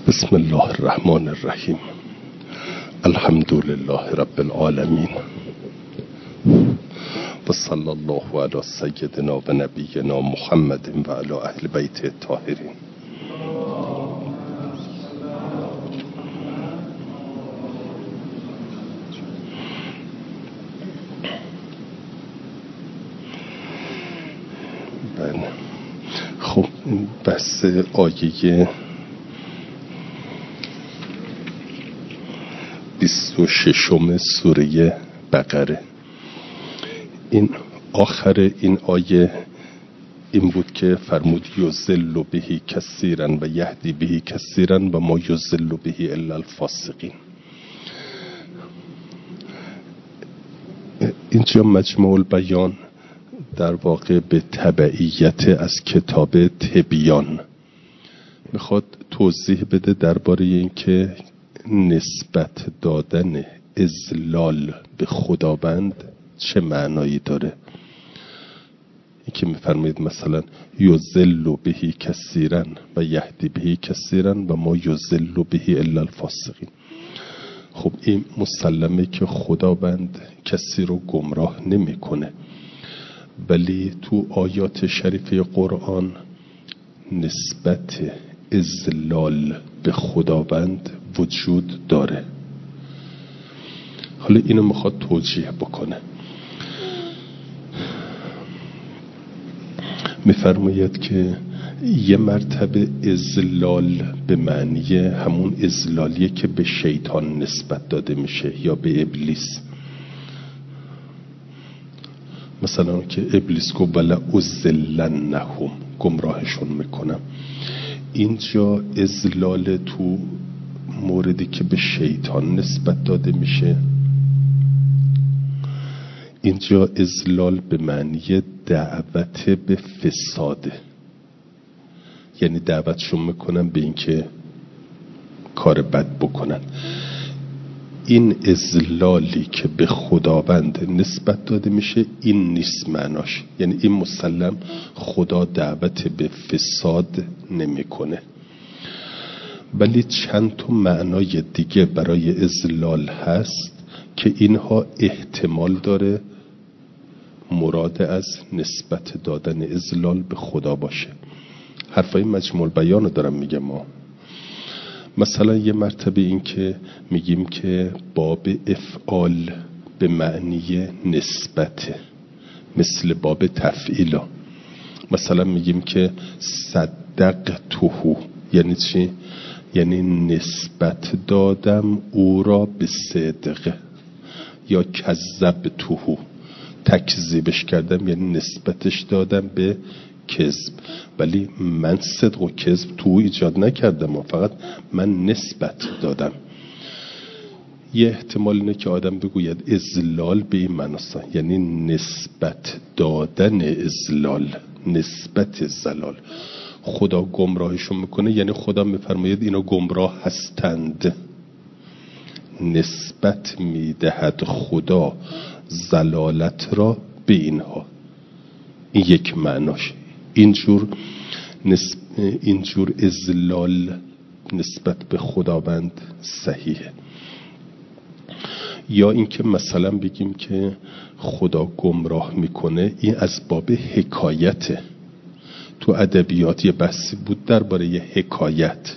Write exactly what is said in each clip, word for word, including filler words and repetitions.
بسم الله الرحمن الرحیم. الحمد لله رب العالمین و صلی الله علی سیدنا و نبینا محمد و علی اهل بیت الطاهرین. بله خب بحث آیه بیست و ششم سوره بقره. این آخر این آیه این بود که فرمود یضل به کثیرا و یهدی به کثیرا و ما یضل به الا الفاسقین. اینجا مجموع البیان در واقع به تبعیت از کتاب تبیان میخواد توضیح بده درباره این که نسبت دادن اذلال به خداوند چه معنایی داره. این که میفرمایید مثلا یضل به کثیرا و یهدی به کثیرا و ما یضل به الا الفاسقین. خب این مسلمه که خداوند کسی رو گمراه نمیکنه، ولی تو آیات شریفه قرآن نسبت اذلال به خداوند وجود داره. حالا اینو میخواد توجیه بکنه. میفرماید که یه مرتبه اذلال به معنی همون اذلالیه که به شیطان نسبت داده میشه یا به ابلیس. مثلا که ابلیس گفت ولا اذلنهم، گمراهشون میکنم. اینجا اذلال تو موردی که به شیطان نسبت داده میشه، اینجا اذلال به معنی دعوت به فساده، یعنی دعوتشون میکنن به اینکه کار بد بکنن. این اذلالی که به خداوند نسبت داده میشه این نیست معناش، یعنی این مسلم خدا دعوت به فساد نمیکنه، ولی چند تا معنای دیگه برای اذلال هست که اینها احتمال داره مراد از نسبت دادن اذلال به خدا باشه. حرفای مجموع بیان رو دارم میگم. ما مثلا یه مرتبه این که میگیم که باب افعال به معنی نسبته، مثل باب تفعیلا. مثلا میگیم که صدق توهو، یعنی چی؟ یعنی نسبت دادم او را به صدق. یا کذب توهو، تکذیبش کردم یعنی نسبتش دادم به کذب، ولی من صدق و کذب تو ایجاد نکردم، فقط من نسبت دادم. یه احتمال اینه که آدم بگوید اذلال به این معناست، یعنی نسبت دادن اذلال، نسبت زلال. خدا گمراهشون میکنه، یعنی خدا میفرماید اینا گمراه هستند. نسبت میدهد خدا زلالت را به اینها. این یک معناش. اینجور نسب... اینجور اذلال نسبت به خداوند صحیحه. یا اینکه مثلا بگیم که خدا گمراه میکنه، این از باب حکایته. تو ادبیات یه بحثی بود درباره یه حکایت.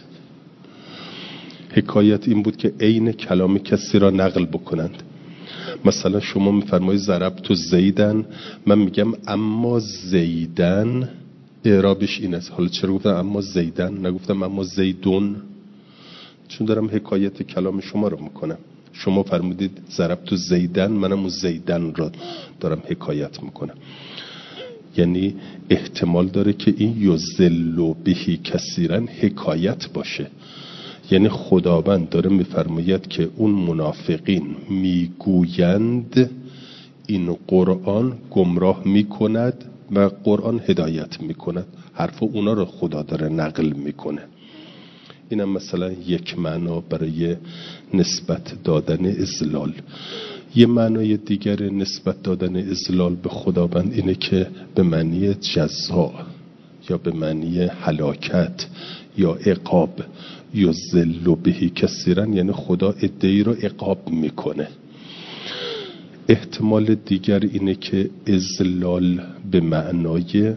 حکایت این بود که عین کلام کسی را نقل بکنند. مثلا شما میفرمایید ضربت زیدن، من میگم اما زیدن اعرابش این است. حالا چرا گفتم اما زیدن نگفتم اما زیدون؟ چون دارم حکایت کلام شما رو میکنم. شما فرمودید ضربت زیدن، منم اون زیدن را دارم حکایت میکنم. یعنی احتمال داره که این یضل به کثیرا حکایت باشه، یعنی خداوند داره میفرماید که اون منافقین میگویند این قرآن گمراه میکند و قرآن هدایت میکند. حرف اونا رو خدا داره نقل میکنه. اینم مثلا یک معنا برای نسبت دادن اذلال. یه معنای دیگر نسبت دادن اذلال به خداوند اینه که به معنی جزا یا به معنی هلاکت یا عقاب یضل به کثیرا یعنی خدا عده‌ای رو عقاب میکنه. احتمال دیگر اینه که اذلال به معنای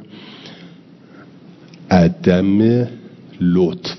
عدم لطف،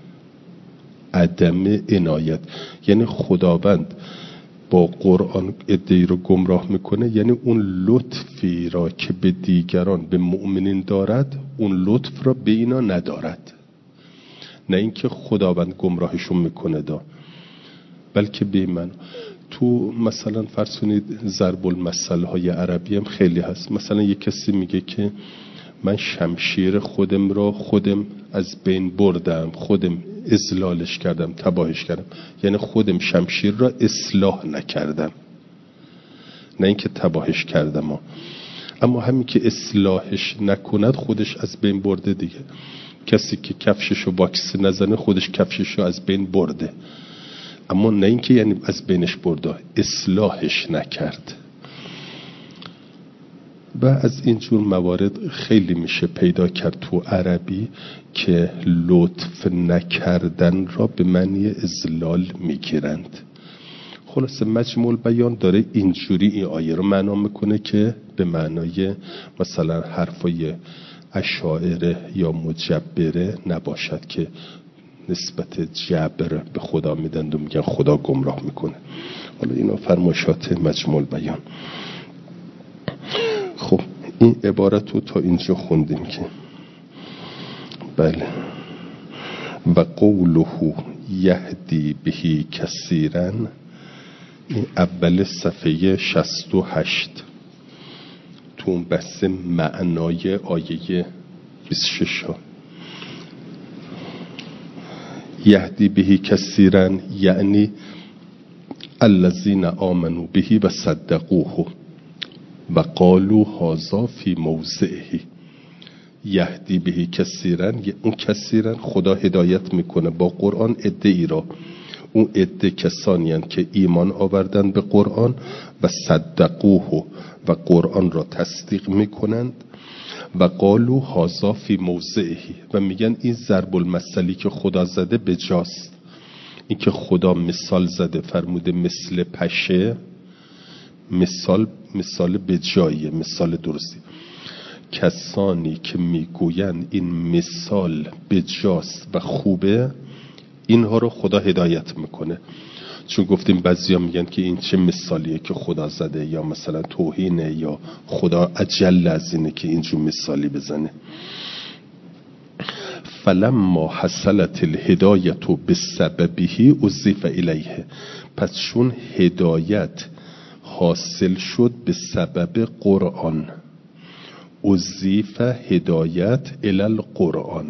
عدم عنایت، یعنی خداوند با قرآن عده‌ای رو گمراه میکنه، یعنی اون لطفی را که به دیگران به مؤمنین دارد اون لطف را به اینا ندارد. نه اینکه خداوند گمراهشون میکنه دا، بلکه به من. تو مثلا فرض کنید ضرب المثل های عربی هم خیلی هست. مثلا یک کسی میگه که من شمشیر خودم را خودم از بین بردم، خودم اذلالش کردم، تباهش کردم، یعنی خودم شمشیر را اصلاح نکردم، نه اینکه تباهش کردم. اما همین که اصلاحش نکند خودش از بین برده دیگه. کسی که کفششو باکس نزنه خودش کفششو از بین برده، اما نه اینکه یعنی از بینش برده، اصلاحش نکرد. و از اینجور موارد خیلی میشه پیدا کرد تو عربی که لطف نکردن را به معنی اذلال میگیرند. خلاصه مجموع بیان داره اینجوری این آیه رو معنا میکنه که به معنای مثلا حرفای اشاعره یا مجبره نباشد که نسبت جبر به خدا میدند و میگن خدا گمراه میکنه. حالا اینا فرمایشات مجموع بیان. خب این عبارت رو تا اینجا خوندیم که بله و قوله یهدی بهی کثیرا، این اول صفحه شصت و هشت تو اون بحث معنای آیه بیست و شش ها. یهدی بهی کثیرا یعنی الذین آمنوا بهی و صدقوه و قالوا هذا فی موضعه. یهدی بهی کثیرا، اون کثیرا خدا هدایت میکنه با قرآن عده‌ای را. اون عده کسانی هستند که ایمان آوردن به قرآن و صدقوه و قرآن را تصدیق میکنند. و قالوا هذا فی موضعه و میگن این ضرب المثلی که خدا زده بجاست. این که خدا مثال زده فرموده مثل پشه، مثال مثال بجاییه، مثال درستی. کسانی که میگوین این مثال بجاست و خوبه اینها رو خدا هدایت میکنه. چون گفتیم بعضیا میگن که این چه مثالیه که خدا زده، یا مثلا توهینه، یا خدا اجل از اینه که اینجور مثالی بزنه. فلما حصلت الهدایت بسببه اضیف الیه، پس چون هدایت حاصل شد به سبب قرآن، اضیف هدایت الی القرآن،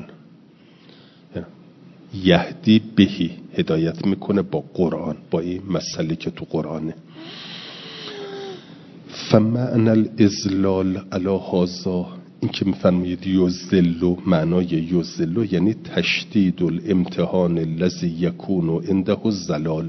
یهدی بهی هدایت میکنه با قرآن، با این مسئله که تو قرآنه. فمعنى الاذلال علی هذا، این که میفرمایید یذل، معنای یذل یعنی تشدید الامتحان الذی یکون عنده الضلال.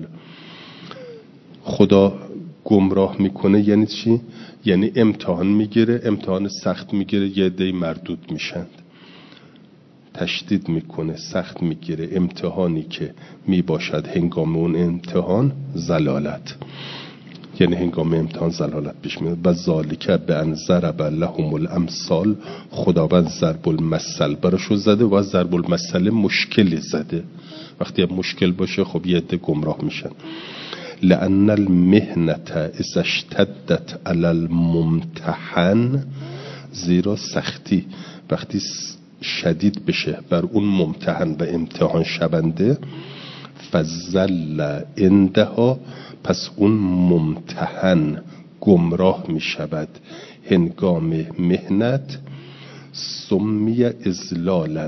خدا گمراه میکنه یعنی چی؟ یعنی امتحان میگیره، امتحان سخت میگیره، یه عده مردود میشند. تشدید میکنه، سخت میگیره امتحانی که میباشد هنگام اون امتحان ضلالت، یعنی هنگام امتحان ضلالت پیش میاد. و ذالک بان ضرب لهم الامثال، خداوند ضرب المثل براشو زده و ضرب المثل مشکلی زده. وقتی مشکل باشه خب یه عده گمراه میشن. لأن المهنة اذا اشتدت علی الممتحن، زیرا سختی وقتی شدید بشه بر اون ممتحن و امتحان شونده، فزل عندها، پس اون ممتحن گمراه می شود هنگام مهنت. سمی ازلالا،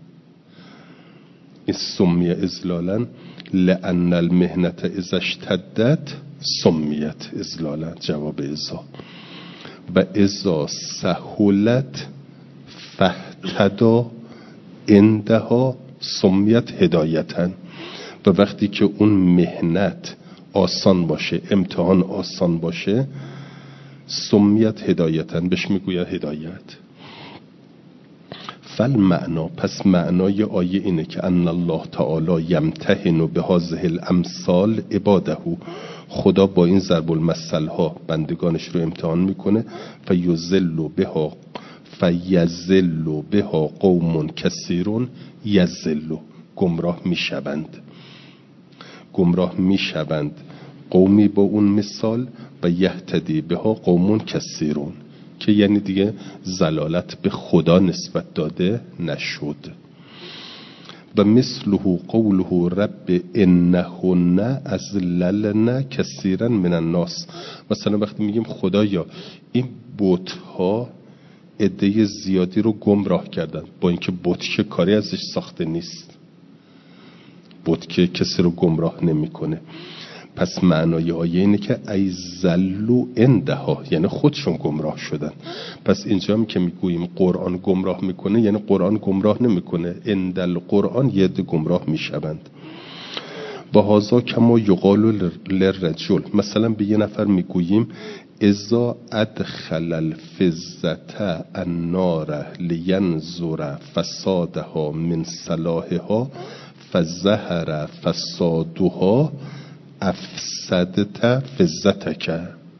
این سمی ازلالا لأن المهنت اذا اشتدت سمیت ازلالا، جواب ازا. و ازا سهولت فهتدا عندها سمیت هدایتا، و وقتی که اون مهنت آسان باشه، امتحان آسان باشه، سمیت هدایتا، بهش میگوید هدایت. فالمعنا، پس معنای آیه اینه که ان الله تعالی یمتحن بهذه الامثال عباده، خدا با این ضرب المثل ها بندگانش رو امتحان میکنه. فیذل بها فیذل بها قوم کثیرون یذل، گمراه میشوند گمراه میشوند قومی با اون مثال، و یهتدی بها قوم کثیرون، که یعنی دیگه ضلالت به خدا نسبت داده نشد. و مثله قوله رب انهن اضللن کثیرا من الناس. مثلا وقتی میگیم خدایا این بت ها عده زیادی رو گمراه کردن، با اینکه بت که کاری ازش ساخته نیست، بت که کسی رو گمراه نمیکنه. پس معنای آیه اینه که ای زلو اندها، یعنی خودشون گمراه شدن. پس اینجا هم که میگوییم قرآن گمراه میکنه، یعنی قرآن گمراه نمیکنه، اندل قرآن یه عده گمراه میشوند. و هازا کما یقال للرجل، مثلا به یه نفر میگوییم اذا ادخل الفزة النار لینظر فسادها من صلاحها فظهر فسادها افسدت فزتک.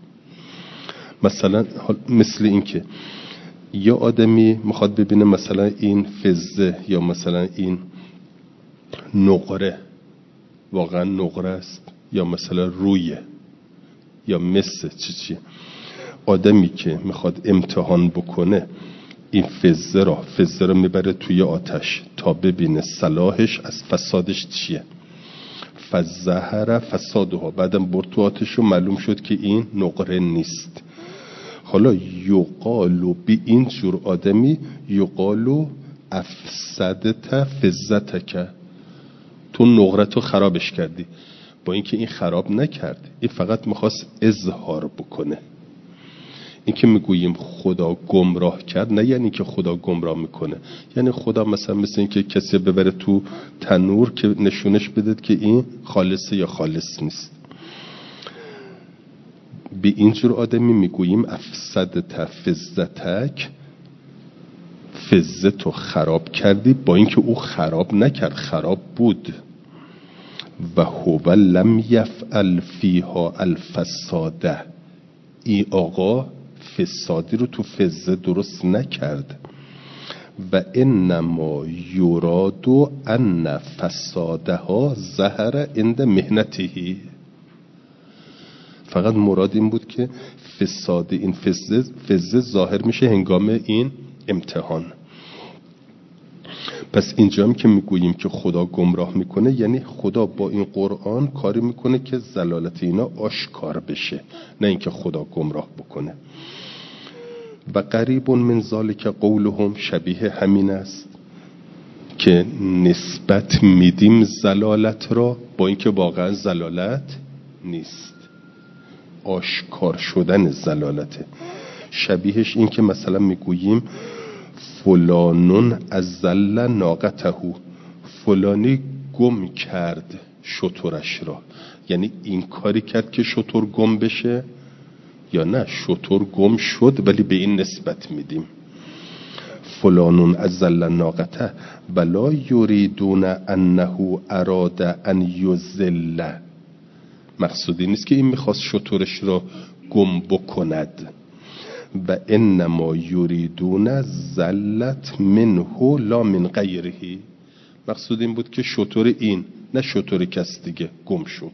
مثلا مثل این که یا آدمی میخواد ببینه مثلا این فزه یا مثلا این نقره واقعا نقره است یا مثلا رویه یا مسه چی چی. آدمی که میخواد امتحان بکنه این فزه را فزه را میبره توی آتش تا ببینه صلاحش از فسادش چیه. فظهر فسادها، بعدم برد تو آتش و معلوم شد که این نقره نیست. حالا یقالو بی این جور آدمی یقالو افسدت فزتک، تو نقره تو خرابش کردی. با اینکه این خراب نکرد، این فقط میخواست اظهار بکنه. این که میگوییم خدا گمراه کرد، نه یعنی که خدا گمراه میکنه، یعنی خدا مثلا مثل این که کسی ببره تو تنور که نشونش بده که این خالصه یا خالص نیست. به اینجور آدمی میگوییم افسدت فزتک، فزه تو خراب کردی، با اینکه او خراب نکرد، خراب بود. و هو لم یفعل فیها الفساده، ای آقا فسادی رو تو فزه درست نکرد. و انما یراد ان فسادها ظهر عند محنته، فقط مراد این بود که فساد این فزه, فزه ظاهر میشه هنگام این امتحان. پس اینجا هم که میگوییم که خدا گمراه میکنه، یعنی خدا با این قرآن کاری میکنه که ضلالت اینا آشکار بشه، نه اینکه خدا گمراه بکنه. و قریب من ذالک قولهم، شبیه همین است که نسبت میدیم ضلالت را با اینکه واقعا ضلالت نیست، آشکار شدن ضلالته. شبیهش این که مثلا میگوییم فلانون ازل ناقته، فلانی گم کرد شترش را، یعنی این کاری کرد که شتر گم بشه، یا نه شتر گم شد ولی به این نسبت میدیم. فلانون ازل ناقته ولا یریدون انه اراد ان یذل، مقصودی نیست که این میخواست شترش را گم بکند. و انما یریدون زلت منه لا من غیره، مقصود این بود که شتر این نه شتر کس دیگه گم شد.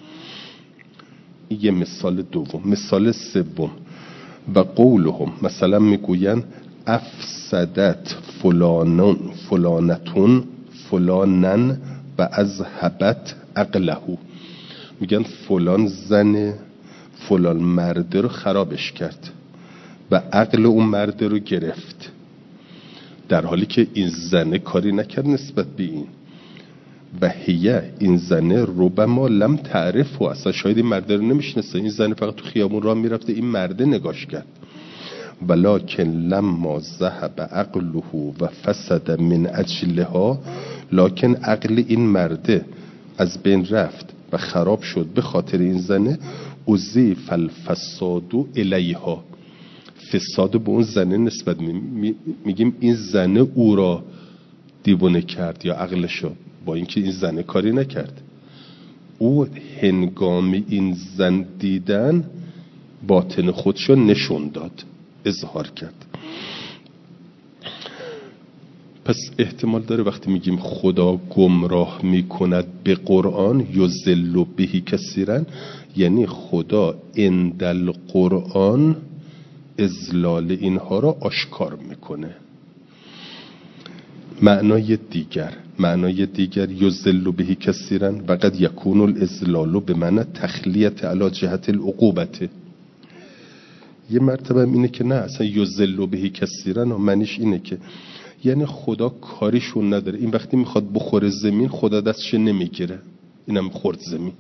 یه مثال دوم. مثال سوم و قولهم، مثلا میگوین افسدت فلانون فلانتون فلانن و اذهبت عقله، میگن فلان زن فلان مرد رو خرابش کرد و عقل اون مرد رو گرفت، در حالی که این زنه کاری نکرد نسبت به این. و هیه، این زنه ربما لم تعرف، و اصلا شاید این مرد رو نمیشنسته، این زنه فقط تو خیابون راه میرفته، این مرد نگاش کرد. ولکن لما ذهب عقله و فسد من اجلها، لکن عقل این مرده از بین رفت و خراب شد به خاطر این زنه. اضیف الفساد الیها، فساد به اون زنه نسبت می میگیم این زنه او را دیوانه کرد یا عقلشو، با اینکه این زنه کاری نکرد. او هنگام این زن دیدن باطن خودشو نشون داد، اظهار کرد. پس احتمال داره وقتی میگیم خدا گمراه میکند به قرآن یضل به کثیرا، یعنی خدا عند القرآن اضلال اینها را آشکار میکنه. معنای دیگر معنای دیگر یضل به کثیرا و قد یکون الاضلال به معنی تخلیت علی جهت العقوبت. یه مرتبه اینه که نه اصلا یضل به کثیرا معنیش اینه که یعنی خدا کاریشون نداره، این وقتی میخواد بخوره زمین خدا دستش نمیگیره، اینم خورد زمین.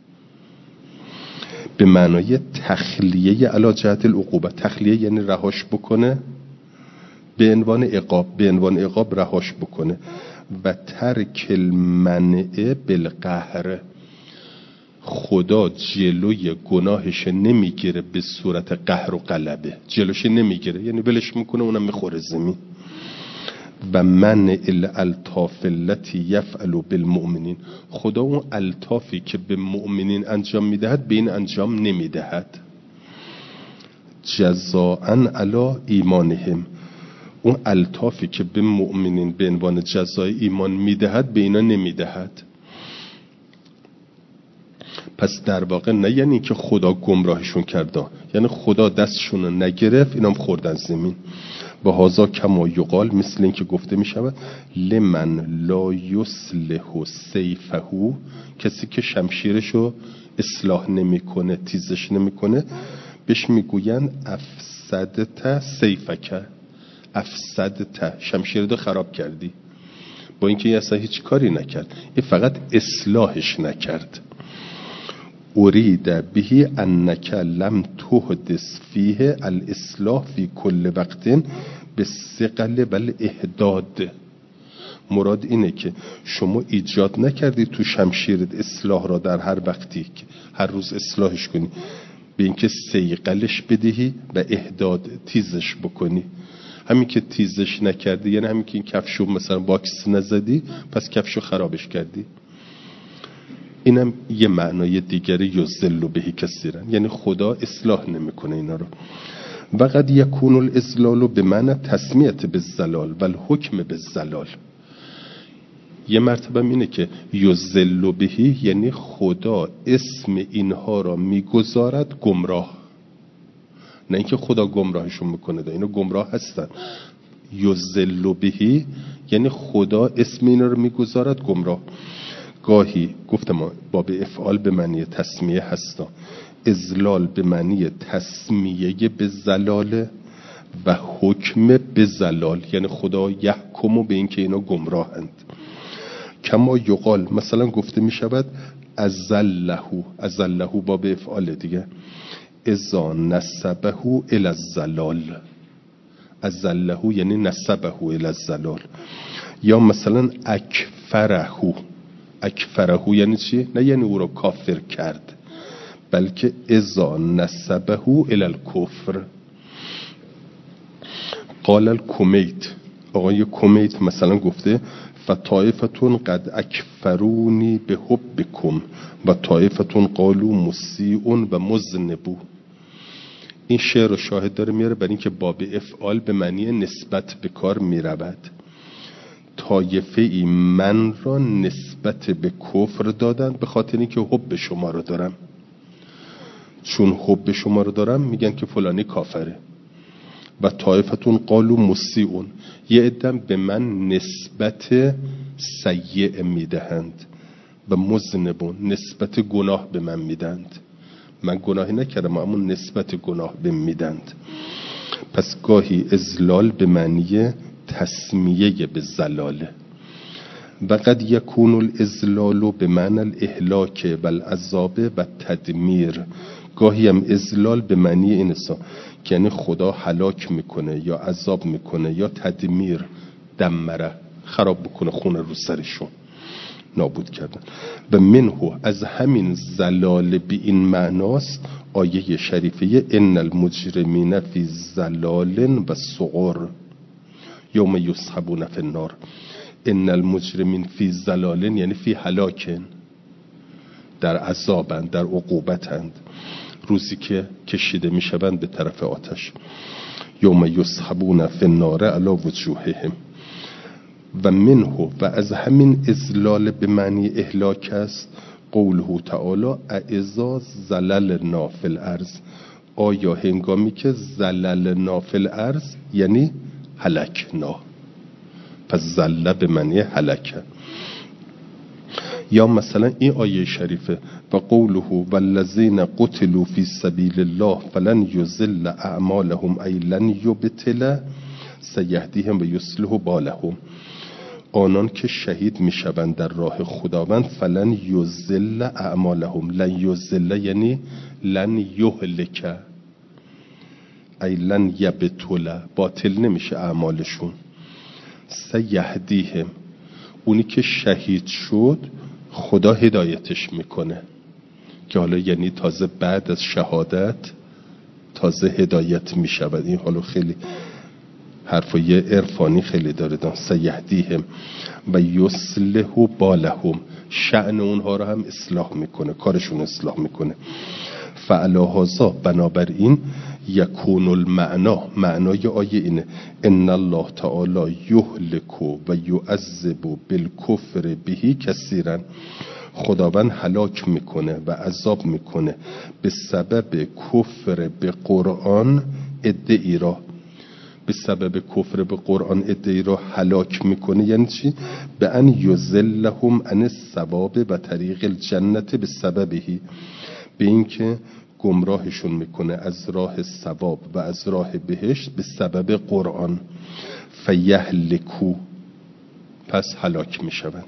به معنای تخلیه علی جهت العقوبه، تخلیه یعنی رهاش بکنه به عنوان عقاب، به عنوان عقاب رهاش بکنه. و ترک المنع بالقهر، خدا جلوی گناهش نمیگیره به صورت قهر و غلبه، جلوش نمیگیره یعنی ولش میکنه اونم میخوره زمین. و منع الالطاف التي یفعل بالمؤمنین، خدا اون الطافی که به مؤمنین انجام میدهد به این انجام نمیدهد. جزاء علی ایمانهم، اون الطافی که به مؤمنین به عنوان جزای ایمان میدهد به اینا نمیدهد. پس در واقع نه یعنی که خدا گمراهشون کرده، یعنی خدا دستشون رو نگرفت اینام خوردن زمین. با هازا کما یقال، مثل این که گفته می شود لمن لا یصلح سیفه، کسی که شمشیرشو اصلاح نمیکنه، تیزش نمیکنه، بهش میگوین افسدت سیفک، افسدت، شمشیر رو خراب کردی. با اینکه این اصلا هیچ کاری نکرد، این فقط اصلاحش نکرد. ارید به انک لم تحدث فیه الاصلاح فی کل وقت بالثقل والاحداد. مراد اینه که شما ایجاد نکردی تو شمشیرت اصلاح را در هر وقتی که هر روز اصلاحش کنی، به اینکه ثقلش بدهی و احداد تیزش بکنی. همین که تیزش نکردی یعنی همین که این کفشو مثلا باکس نزدی پس کفشو خرابش کردی. اینم یه معنای دیگری یضل به کثیرا، یعنی خدا اصلاح نمیکنه اینا رو. و قد یکون الاضلال به معنی تسمیت بالضلال و الحکم بالضلال. یه مرتبه اینه که یضل به یعنی خدا اسم اینها را میگذارد گمراه، نه اینکه خدا گمراهشون میکنه، ده اینا گمراه هستن. یضل به یعنی خدا اسم اینا رو میگذارد گمراه. گاهی گفتم باب افعال به معنی تسمیه هستا، اضلال به معنی تسمیه به زلال و حکم به زلال، یعنی خدا یحکمو به این که اینا گمراهند. کما یقال، مثلا گفته می شود ازلهو، ازلهو باب افعال دیگه، ازا نسبهو الی الزلال، ازلهو یعنی نسبهو الی الزلال. یا مثلا اکفرهو، اکفرهو یعنی چی؟ نه یعنی او را کافر کرد، بلکه ازا نسبهو الی الکفر. قال الکمیت، آقای کمیت مثلا گفته فطائفتون قد اکفرونی به حبکم و طائفتون قالو مسیئون و مذنبو. این شعر رو شاهد داره میاره بر این که باب افعال به معنی نسبت به کار میرود. طایفه ای من را نسبت به کفر دادن به خاطر اینکه حب شما رو دارم، چون حب شما رو دارم میگن که فلانی کافره. و طایفتون قالو مسیئون، یه عدم به من نسبت سیئ میدهند و مذنبون، نسبت گناه به من میدند. من گناهی نکردم اما نسبت گناه به میدند. پس گاهی اضلال به معنی تسمیه به زلاله. و قد یکون الاضلال به معنی الاهلاک و العذاب و تدمیر. گاهی هم اضلال به معنی این است که یعنی خدا هلاک میکنه یا عذاب میکنه یا تدمیر، دمره، خراب بکنه، خونه رو سرشون، نابود کردن. و منه، از همین زلال به این معناست آیه شریفه ان المجرمین فی ضلال و سعر یوم یسحبون فی النار. ان المجرمین فی ضلال یعنی فی هلاکن، در عذابند، در عقوبتند، روزی که کشیده میشوند به طرف آتش. یوم یسحبون فی النار علی وجوههم. و منه و از همین اذلال به معنی اهلاک است قوله تعالی اذا زللنا فی الارض. آیا هنگامی که زللنا فی الارض یعنی هلکنا، پس زله به معنی هلکه. یا مثلا این آیه شریفه و قوله والذین قتلوا فی سبیل الله فلن یضل اعمالهم ای لن یبطل سیهدیهم و یصلح بالهم. آنان که شهید میشوند در راه خداوند فلن یضل اعمالهم، لن یضل یعنی لن یهلک ای لن یبطل، باطل نمیشه اعمالشون. سیهدیهم، اونی که شهید شد خدا هدایتش میکنه، که حالا یعنی تازه بعد از شهادت تازه هدایت میشود. این حالا خیلی حرفای عرفانی خیلی داره دان. سیهدیهم و یصلح بالهم، شأن اونها رو هم اصلاح میکنه، کارشون اصلاح میکنه. فعلی هذا، بنابراین یکون المعنا، معنای آیه اینه ان الله تعالی یهلک و یعذب بالکفر بهی کثیرا. خداوند هلاک میکنه و عذاب میکنه به سبب کفر به قرآن عده‌ای را، به سبب کفر به قرآن عده‌ای را هلاک میکنه. یعنی چی؟ به ان یذلهم عن الثواب و طریق الجنت به سببهی، به این که گمراهشون میکنه از راه ثواب و از راه بهشت به سبب قرآن. فیهلکو، پس هلاک میشوند.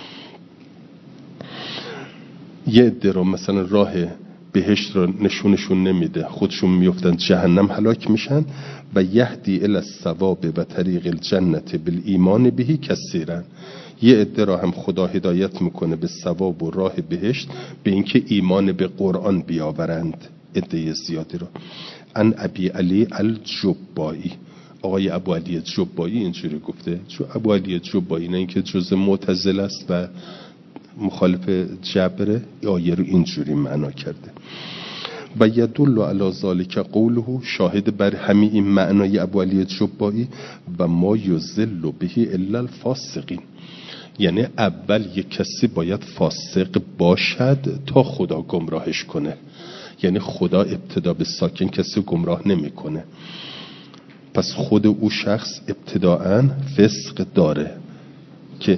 یه عده را مثلا راه بهشت را نشونشون نمیده، خودشون میفتن جهنم، هلاک میشن. و یهدی الی الثواب و طریق الجنت بالایمان بهی کثیرا. یه عده را هم خدا هدایت میکنه به ثواب و راه بهشت به اینکه ایمان به قرآن بیاورند، عده زیادی را. ان ابی علی الجبایی، آقای ابو علی جبایی اینجوری گفته. چون ابو علی جبایی نه اینکه جزء معتزله است و مخالف جبر، آیه رو اینجوری معنا کرده. و یدل علی ذلک قوله، شاهد بر همین این معنای ابو علی جبایی و ما یذل به الا الفاسقین. یعنی اول یک کسی باید فاسق باشد تا خدا گمراهش کنه. یعنی خدا ابتدا به ساکن کسی گمراه نمیکنه. پس خود او شخص ابتداءً فسق داره که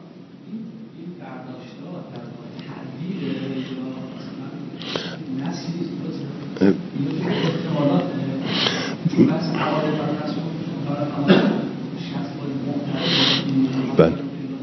بله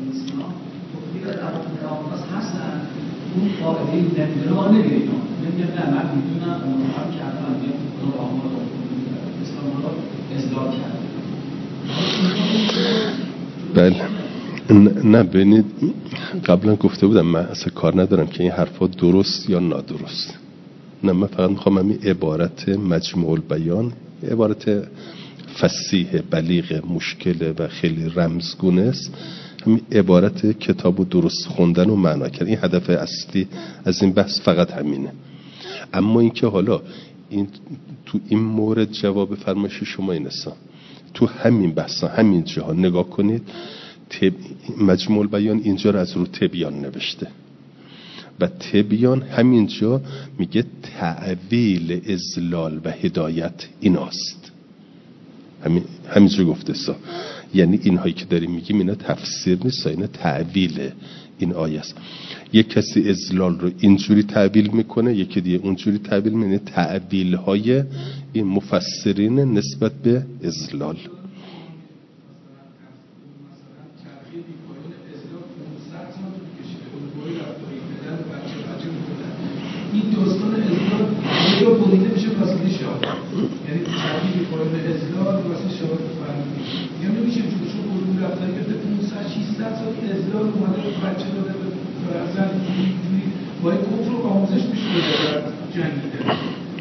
بله نه ببینید قبلا گفته بودم من اصلا کار ندارم که این حرفا درست یا نادرست. نه من فقط میخوام همین عبارت مجموع البیان، عبارت فصیح بلیغ مشکل و خیلی رمزگونه است، همین عبارت کتابو درست خوندن و معنا کردن. این هدف اصلی از این بحث فقط همینه. اما اینکه حالا این تو این مورد جواب فرمایش شما این است، تو همین بحثا همین جاها نگاه کنید، مجموع البیان اینجا رو از رو تبیان نوشته و تبیان همینجا میگه تعویل اضلال و هدایت ایناست. همین همینجا گفته سا، یعنی اینهایی که داریم میگیم اینا تفسیر نیست، اینا تعویل این آیه است. یک کسی اضلال رو اینجوری تعبیل میکنه، یکی دیگه اونجوری تعبیل میکنه. تعبیل های این مفسرین نسبت به اضلال. این داستان اضلال یا بریده میشه واسه شاه، یعنی تعبیل پایان اضلال واسه شاه فرمی، یا نمیشه چون علوم رفتن که پانصد ششصد سال اضلال اومده به بچه داده به فرزند، باید کفر رو آموزش میشه بده جنگیده.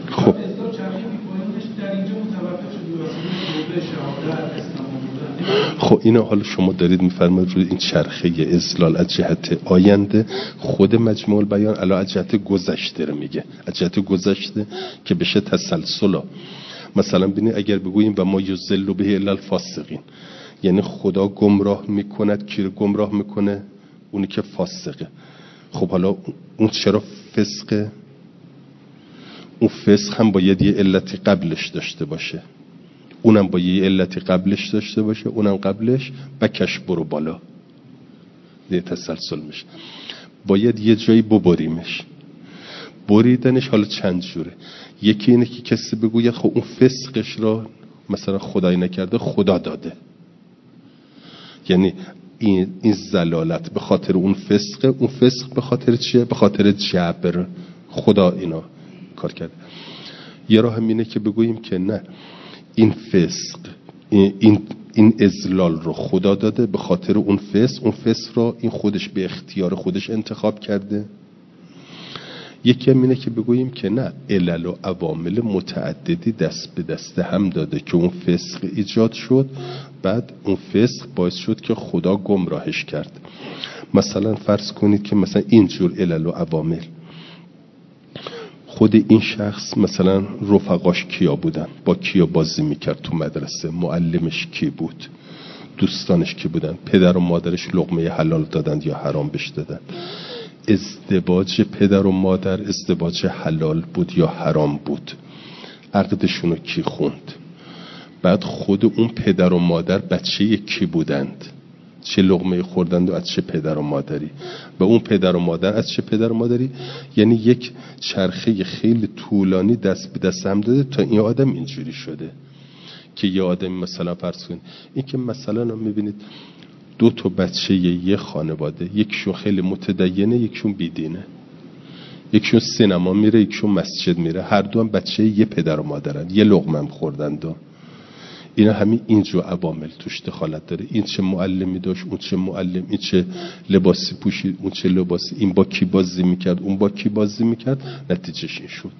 خب اینو حالا شما دارید میفرمایید روی این چرخه اضلال از جهت آینده، خود مجموع البیان علا از جهت گذشته رو میگه، از جهت گذشته که بشه تسلسل. مثلا ببینید اگر بگوییم و ما یضل به الا الفاسقین، یعنی خدا گمراه میکند، کی رو گمراه میکنه؟ اونی که فاسقه. خب حالا اون چرا فسقه؟ اون فسق هم باید یه علتی قبلش داشته باشه، اونم با یه علتی قبلش داشته باشه، اونم قبلش بکش برو بالا، یه تسلسل میشه. باید یه جایی ببریمش. بریدنش حالا چند جوره. یکی اینه که کسی بگوید خب اون فسقش را مثلا خدای نکرده، خدا داده، یعنی این این زلالت به خاطر اون فسق، اون فسق به خاطر چیه؟ به خاطر جبر، خدا اینا کار کرده. یه راه هم اینه که بگوییم که نه، این فسق، این این, این اضلال رو خدا داده به خاطر اون فسق، اون فسق رو این خودش به اختیار خودش انتخاب کرده. یکی هم اینه که بگوییم که نه، علل و عوامل متعددی دست به دست هم داده که اون فسق ایجاد شد، بعد اون فسق باعث شد که خدا گمراهش کرد. مثلا فرض کنید که مثلا اینجور علل و عوامل، خود این شخص مثلا رفقاش کیا بودن، با کیا بازی میکرد تو مدرسه، معلمش کی بود، دوستانش کی بودن، پدر و مادرش لقمه حلال دادن یا حرام بهش دادن، ازدواج پدر و مادر ازدواج حلال بود یا حرام بود، عقدشونو کی خوند، بعد خود اون پدر و مادر بچه کی بودند، چه لقمه خوردند و از چه پدر و مادری، و اون پدر و مادر از چه پدر و مادری. یعنی یک چرخه خیلی طولانی دست به دست هم داده تا این آدم اینجوری شده که یه آدم مثلا فرض کنید این که مثلا میبینید دو تا بچه یه خانواده، یکشون خیلی متدینه یکشون بیدینه، یکشون سینما میره یکشون مسجد میره، هر دو هم بچه یه پدر و مادرن، یه لقمه هم خوردند. و اینا همین اینجور عوامل توش دخالت داره. این چه معلمی داشت، اون چه معلم، این چه لباسی پوشید، اون چه لباسی، این با کی بازی میکرد، اون با کی بازی میکرد، نتیجهش این شد.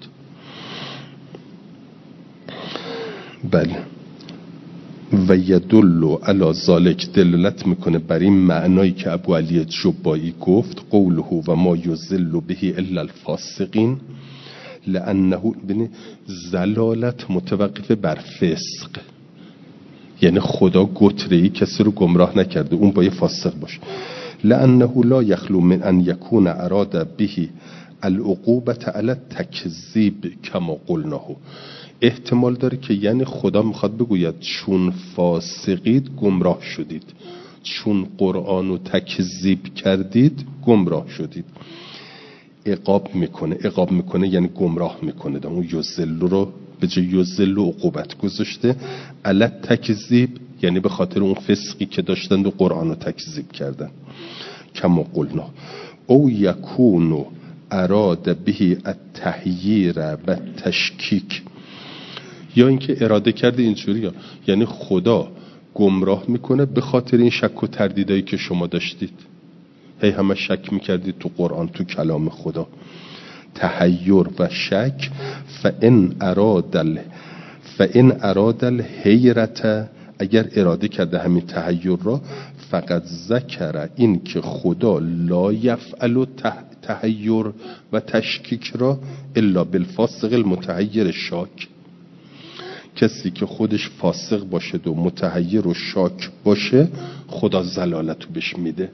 بله. و یدل علی ذالک، دلالت میکنه بر این معنایی که ابو علی جبایی گفت قوله و ما یضل به الا الفاسقین، لانه ببین زلالت متوقف بر فسق، یعنی خدا گتره‌ای کسی رو گمراه نکرده، اون باید فاسق باشه. لانه لا یخلو من ان یکون اراد به العقوبة علی التکذیب کما قلناه، احتمال داره که یعنی خدا میخواد بگوید چون فاسقید گمراه شدید، چون قرآن رو تکذیب کردید گمراه شدید. عقاب میکنه، عقاب میکنه یعنی گمراه میکنه، اون یضل رو به جای یضل و عقوبت گذاشته، علی تکذیب یعنی به خاطر اون فسقی که داشتند و قرآن رو تکذیب کردن. کما قلنا او یکونو اراد به التحییر و تشکیک، یا اینکه اراده کرده اینجوری ها. یعنی خدا گمراه میکنه به خاطر این شک و تردیدایی که شما داشتید، هی همه شک میکردید تو قرآن، تو کلام خدا. تحیر و شک، فان اراد فان اراد الحیرت، اگر اراده کرده همین تحیر را، فقط ذکر این که خدا لا یفعل تحیر و تشکیک را الا بالفاسق المتحیر شاک، کسی که خودش فاسق باشه و متحیر و شاک باشه خدا زلالتو بهش میده.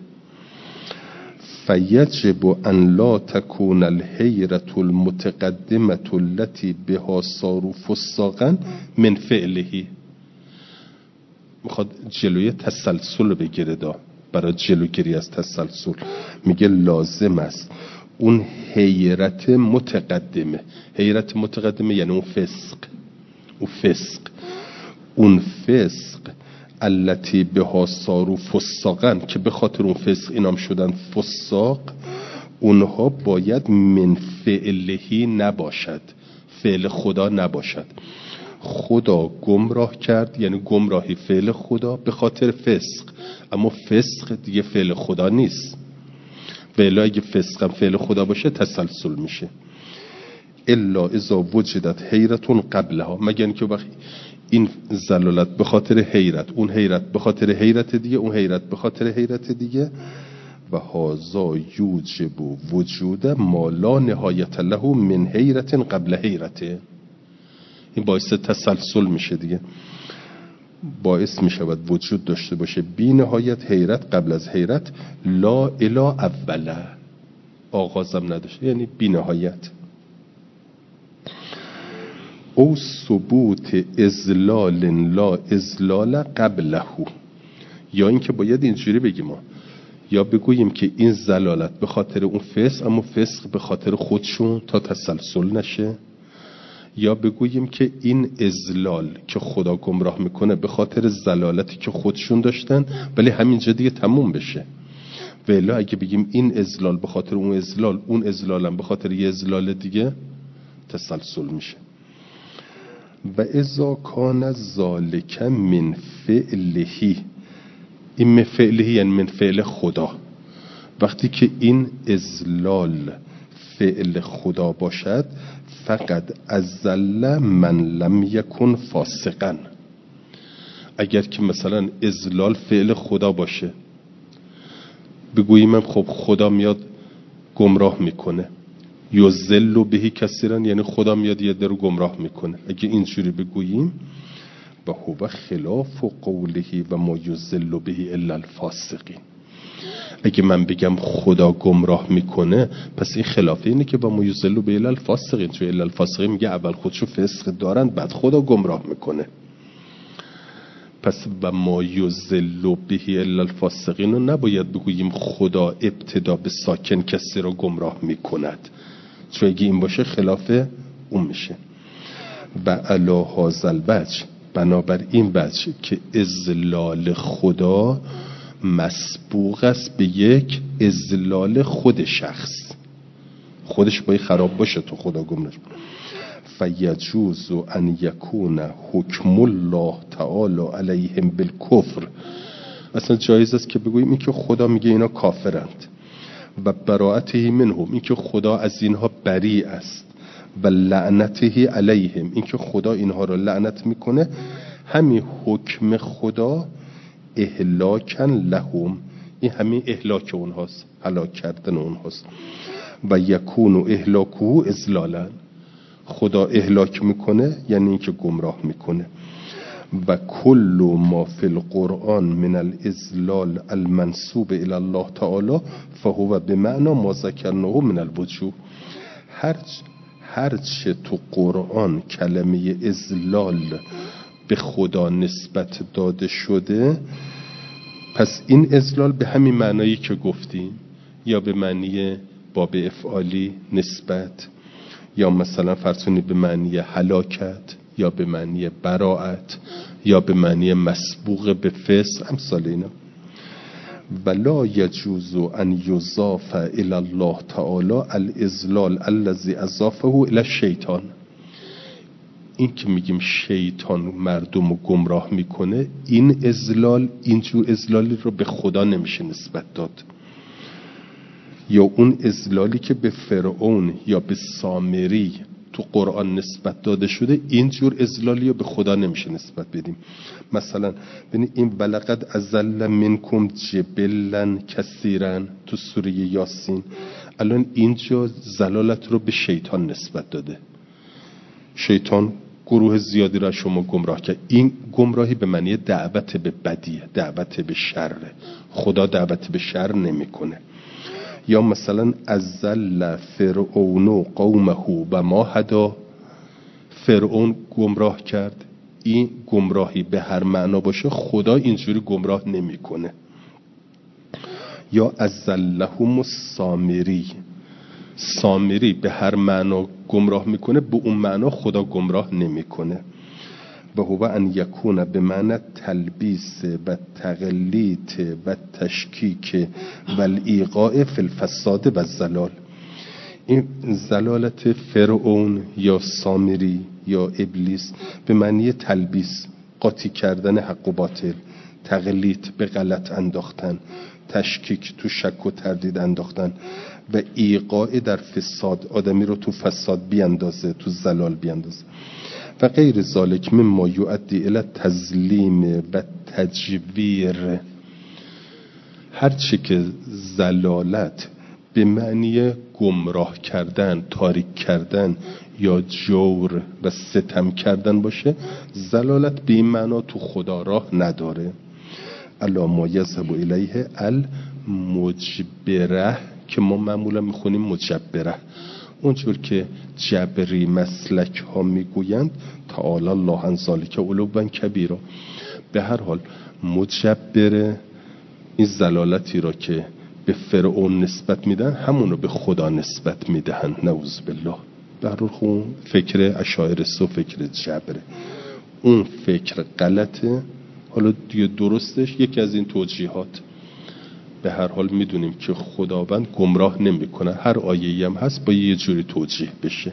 فیجب ان لا تکون الحیرة المتقدمة التي بها صاروا فساقا من فعله، میخواد جلوی تسلسل بگیره، دا برای جلوگیری از تسلسل میگه لازم است اون حیرت متقدمه، حیرت متقدمه یعنی اون فسق، اون فسق اون فسق التي بها صاروا فساقا، که به خاطر اون فسق اینام شدن فساق، اونها باید من فعلهی نباشد، فعل خدا نباشد. خدا گمراه کرد یعنی گمراهی فعل خدا به خاطر فسق، اما فسق دیگه فعل خدا نیست. ولی اگه فسق هم فعل خدا باشه تسلسل میشه. الا اذا وجدت حیرتون قبلها، مگر اینکه وقتی این زلالت به خاطر حیرت، اون حیرت به خاطر حیرت دیگه، اون حیرت به خاطر حیرت دیگه. و هازا یوجب وجود ما لا نهایت له من حیرت قبل حیرته. این باعث تسلسل میشه دیگه، باعث میشود وجود داشته باشه بی نهایت حیرت قبل از حیرت، لا الی اوله، آغازم نداشته، یعنی بی نهایت. او ثبوت ازلال لا ازلال قبله، یا اینکه باید اینجوری بگیم ما، یا بگوییم که این زلالت به خاطر اون فسق، اما فسق به خاطر خودشون تا تسلسل نشه، یا بگوییم که این ازلال که خدا گمراه میکنه به خاطر زلالتی که خودشون داشتن ولی همینجا دیگه تموم بشه. و الا اگه بگیم این ازلال به خاطر اون ازلال، اون ازلالم به خاطر یه ازلال دیگه، تسلسل میشه. و اذا کان ذالک من فعله، این من فعله یعنی من فعل خدا. وقتی که این ازلال فعل خدا باشد، فقط ازل من لم یکن فاسقا. اگر که مثلا ازلال فعل خدا باشه، بگوییم خب خدا میاد گمراه میکنه، یذل به کثیرا، یعنی خدا میاد یه در رو گمراه میکنه. اگه اینجوری بگوییم، و هو خلاف قوله و ما یذل به الا الفاسقین. اگه من بگم خدا گمراه میکنه، پس این خلافه اینه که با ما یذل به الا الفاسقین، چون الا الفاسقین میگه اول خودشو فسق دارن بعد خدا گمراه میکنه. پس و ما یذل به الا الفاسقین رو نباید بگوییم خدا ابتدا به ساکن کسی رو گمراه میکند، چون اگه این باشه خلاف اون میشه. و علی هذا الوجه، بنابر این وجه که اذلال خدا مسبوق است به یک اذلال خود شخص، خودش باید خراب باشه تو خدا گمراه. فیجوز ان یکون حکم الله تعالی علیهم بالکفر، اصلا جایز است که بگوییم این که خدا میگه اینا کافرند، و براءته منهم، این که خدا از اینها بری است، و لعنته علیهم، این که خدا اینها رو لعنت میکنه. همین حکم خدا اهلاکن لهم، این همین اهلاک اونهاست، هلاک کردن اونهاست. و یکون اهلاکه اذلالا، خدا اهلاک میکنه یعنی این که گمراه میکنه. و کل ما فی القرآن من الاذلال المنسوب الی الله تعالی فهو بمعنى ما ذکرناه من الوجوه. هر هرچه تو قرآن کلمه اذلال به خدا نسبت داده شده، پس این اذلال به همین معنایی که گفتیم، یا به معنی باب افعالی نسبت، یا مثلا فرسونی به معنی هلاکت، یا به معنی براعت، یا به معنی مسبوق به فسق، امثال اینا. ولا یجوز ان یضاف الی الله تعالی الاذلال الذی اضافه الی الشیطان. این که میگیم شیطان مردم رو گمراه میکنه، این اذلال، اینجور اذلالی رو به خدا نمیشه نسبت داد. یا اون اذلالی که به فرعون یا به سامری تو قرآن نسبت داده شده، اینجور اذلالی رو به خدا نمیشه نسبت بدیم. مثلا ببین این ولقد ازل منکم جبلا کثیرا تو سوره یاسین، الان اینجا زلالت رو به شیطان نسبت داده. شیطان گروه زیادی را شما گمراه کرد. این گمراهی به معنی دعوت به بدیه، دعوت به شر. خدا دعوت به شر نمیکنه. یا مثلا ازل فرعون قومه و ما هدا، فرعون گمراه کرد. این گمراهی به هر معنا باشه خدا اینجوری گمراه نمیکنه. یا ازلهم السامری، سامری به هر معنا گمراه میکنه، به اون معنا خدا گمراه نمیکنه. و هو ان یکون به معنی تلبیس و تقلیت و تشکیک و الایقاع فی الفساد و الزلال. این زلالت فرعون یا سامری یا ابلیس به معنی تلبیس، قاطی کردن حق و باطل، تقلیت به غلط انداختن، تشکیک تو شک و تردید انداختن، و ایقاع در فساد، آدمی رو تو فساد بیاندازه، تو زلال بیاندازه. و غیر ذالک مما یؤدی الی تظلیم و تجویر. هرچی که زلالت به معنی گمراه کردن، تاریک کردن یا جور و ستم کردن باشه، زلالت به این معنا تو خدا راه نداره. الا ما یذهب الیه المجبره که ما معمولا میخونیم مجبره، اونجور که جبری مسلک ها میگویند تعالی الله عن ذلک علوا کبیرا. به هر حال مجبره این زلالتی را که به فرعون نسبت میدن همونو به خدا نسبت میدهن، نعوذ بالله. در خون فکر اشاعره و فکر جبره، اون فکر غلطه. حالا دیگه درستش یکی از این توجیهات. به هر حال میدونیم که خداوند گمراه نمیکنه، هر آیه‌ای هم هست با یه جوری توجیه بشه.